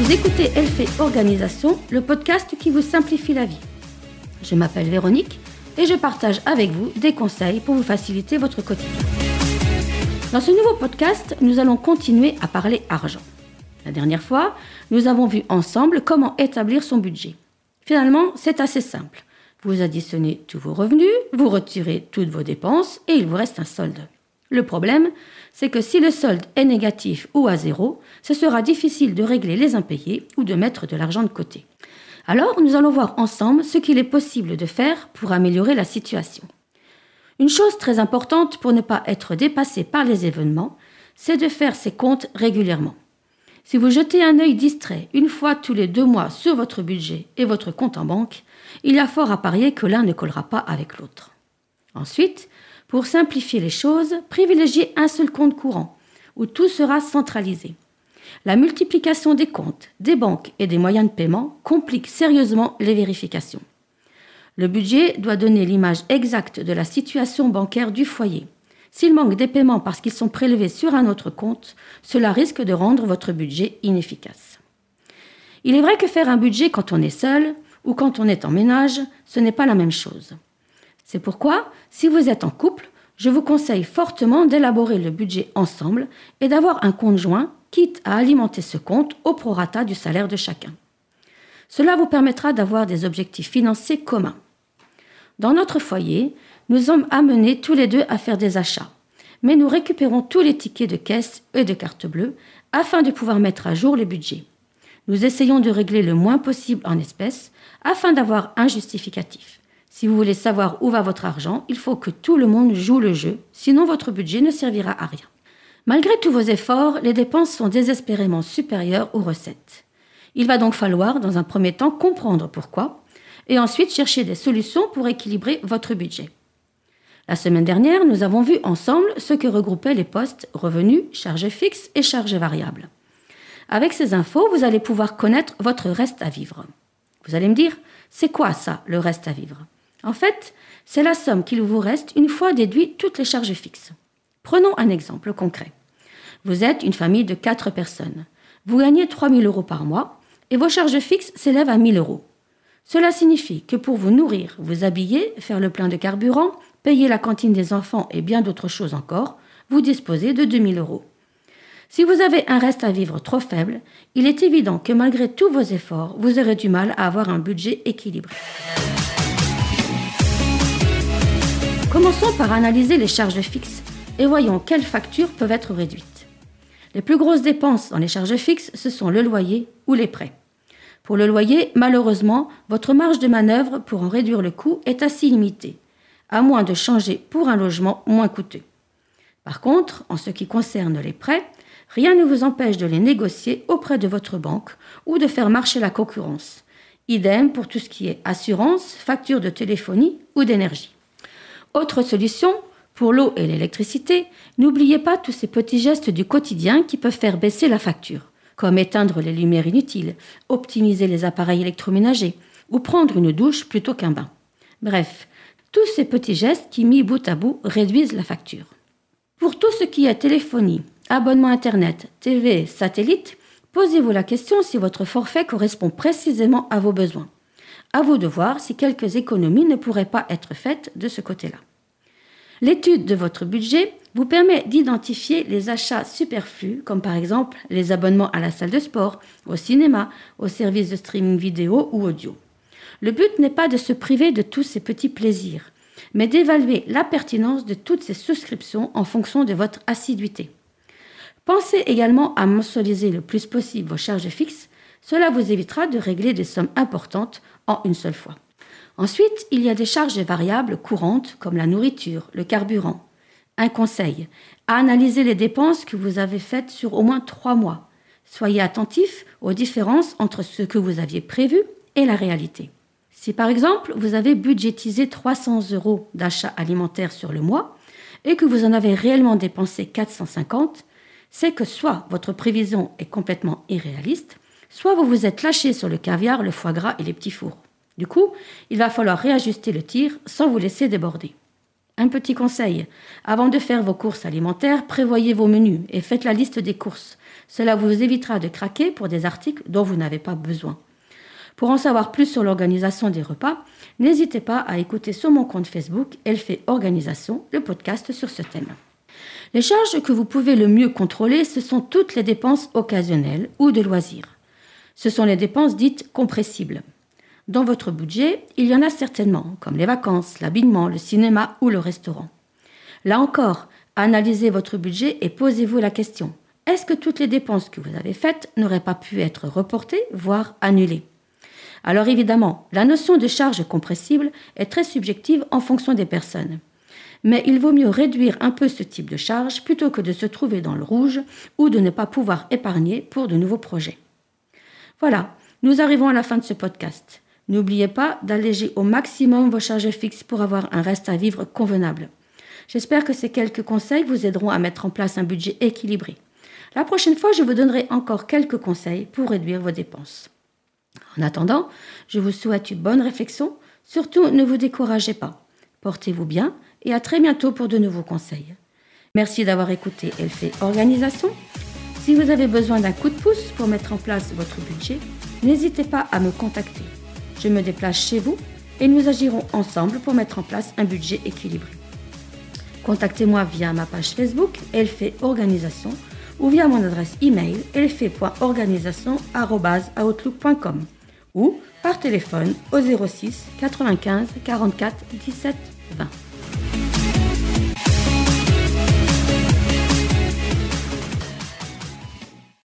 Vous écoutez Elle fait organisation, le podcast qui vous simplifie la vie. Je m'appelle Véronique et je partage avec vous des conseils pour vous faciliter votre quotidien. Dans ce nouveau podcast, nous allons continuer à parler argent. La dernière fois, nous avons vu ensemble comment établir son budget. Finalement, c'est assez simple. Vous additionnez tous vos revenus, vous retirez toutes vos dépenses et il vous reste un solde. Le problème, c'est que si le solde est négatif ou à zéro, ce sera difficile de régler les impayés ou de mettre de l'argent de côté. Alors, nous allons voir ensemble ce qu'il est possible de faire pour améliorer la situation. Une chose très importante pour ne pas être dépassé par les événements, c'est de faire ses comptes régulièrement. Si vous jetez un œil distrait une fois tous les 2 mois sur votre budget et votre compte en banque, il y a fort à parier que l'un ne collera pas avec l'autre. Ensuite, pour simplifier les choses, privilégiez un seul compte courant, où tout sera centralisé. La multiplication des comptes, des banques et des moyens de paiement complique sérieusement les vérifications. Le budget doit donner l'image exacte de la situation bancaire du foyer. S'il manque des paiements parce qu'ils sont prélevés sur un autre compte, cela risque de rendre votre budget inefficace. Il est vrai que faire un budget quand on est seul ou quand on est en ménage, ce n'est pas la même chose. C'est pourquoi, si vous êtes en couple, je vous conseille fortement d'élaborer le budget ensemble et d'avoir un compte joint, quitte à alimenter ce compte au prorata du salaire de chacun. Cela vous permettra d'avoir des objectifs financiers communs. Dans notre foyer, nous sommes amenés tous les deux à faire des achats, mais nous récupérons tous les tickets de caisse et de carte bleue afin de pouvoir mettre à jour les budgets. Nous essayons de régler le moins possible en espèces afin d'avoir un justificatif. Si vous voulez savoir où va votre argent, il faut que tout le monde joue le jeu, sinon votre budget ne servira à rien. Malgré tous vos efforts, les dépenses sont désespérément supérieures aux recettes. Il va donc falloir, dans un premier temps, comprendre pourquoi, et ensuite chercher des solutions pour équilibrer votre budget. La semaine dernière, nous avons vu ensemble ce que regroupaient les postes revenus, charges fixes et charges variables. Avec ces infos, vous allez pouvoir connaître votre reste à vivre. Vous allez me dire, c'est quoi ça, le reste à vivre ? En fait, c'est la somme qu'il vous reste une fois déduit toutes les charges fixes. Prenons un exemple concret. Vous êtes une famille de 4 personnes. Vous gagnez 3 000 € par mois et vos charges fixes s'élèvent à 1 000 €. Cela signifie que pour vous nourrir, vous habiller, faire le plein de carburant, payer la cantine des enfants et bien d'autres choses encore, vous disposez de 2 000 €. Si vous avez un reste à vivre trop faible, il est évident que malgré tous vos efforts, vous aurez du mal à avoir un budget équilibré. Commençons par analyser les charges fixes et voyons quelles factures peuvent être réduites. Les plus grosses dépenses dans les charges fixes, ce sont le loyer ou les prêts. Pour le loyer, malheureusement, votre marge de manœuvre pour en réduire le coût est assez limitée, à moins de changer pour un logement moins coûteux. Par contre, en ce qui concerne les prêts, rien ne vous empêche de les négocier auprès de votre banque ou de faire marcher la concurrence. Idem pour tout ce qui est assurance, facture de téléphonie ou d'énergie. Autre solution, pour l'eau et l'électricité, n'oubliez pas tous ces petits gestes du quotidien qui peuvent faire baisser la facture, comme éteindre les lumières inutiles, optimiser les appareils électroménagers ou prendre une douche plutôt qu'un bain. Bref, tous ces petits gestes qui, mis bout à bout, réduisent la facture. Pour tout ce qui est téléphonie, abonnement Internet, TV, satellite, posez-vous la question si votre forfait correspond précisément à vos besoins. À vous de voir si quelques économies ne pourraient pas être faites de ce côté-là. L'étude de votre budget vous permet d'identifier les achats superflus, comme par exemple les abonnements à la salle de sport, au cinéma, aux services de streaming vidéo ou audio. Le but n'est pas de se priver de tous ces petits plaisirs, mais d'évaluer la pertinence de toutes ces souscriptions en fonction de votre assiduité. Pensez également à mensualiser le plus possible vos charges fixes, cela vous évitera de régler des sommes importantes en une seule fois. Ensuite, il y a des charges variables courantes comme la nourriture, le carburant. Un conseil, analysez les dépenses que vous avez faites sur au moins 3 mois. Soyez attentif aux différences entre ce que vous aviez prévu et la réalité. Si par exemple, vous avez budgétisé 300 € d'achats alimentaires sur le mois et que vous en avez réellement dépensé 450, c'est que soit votre prévision est complètement irréaliste, soit vous vous êtes lâché sur le caviar, le foie gras et les petits fours. Du coup, il va falloir réajuster le tir sans vous laisser déborder. Un petit conseil, avant de faire vos courses alimentaires, prévoyez vos menus et faites la liste des courses. Cela vous évitera de craquer pour des articles dont vous n'avez pas besoin. Pour en savoir plus sur l'organisation des repas, n'hésitez pas à écouter sur mon compte Facebook Elle fait organisation, le podcast sur ce thème. Les charges que vous pouvez le mieux contrôler, ce sont toutes les dépenses occasionnelles ou de loisirs. Ce sont les dépenses dites compressibles. Dans votre budget, il y en a certainement, comme les vacances, l'habillement, le cinéma ou le restaurant. Là encore, analysez votre budget et posez-vous la question. Est-ce que toutes les dépenses que vous avez faites n'auraient pas pu être reportées, voire annulées ? Alors évidemment, la notion de charge compressible est très subjective en fonction des personnes. Mais il vaut mieux réduire un peu ce type de charge plutôt que de se trouver dans le rouge ou de ne pas pouvoir épargner pour de nouveaux projets. Voilà, nous arrivons à la fin de ce podcast. N'oubliez pas d'alléger au maximum vos charges fixes pour avoir un reste à vivre convenable. J'espère que ces quelques conseils vous aideront à mettre en place un budget équilibré. La prochaine fois, je vous donnerai encore quelques conseils pour réduire vos dépenses. En attendant, je vous souhaite une bonne réflexion. Surtout, ne vous découragez pas. Portez-vous bien et à très bientôt pour de nouveaux conseils. Merci d'avoir écouté Elle fait organisation. Si vous avez besoin d'un coup de pouce pour mettre en place votre budget, n'hésitez pas à me contacter. Je me déplace chez vous et nous agirons ensemble pour mettre en place un budget équilibré. Contactez-moi via ma page Facebook Elle fait organisation ou via mon adresse email elfait.organisation@outlook.com ou par téléphone au 06 95 44 17 20.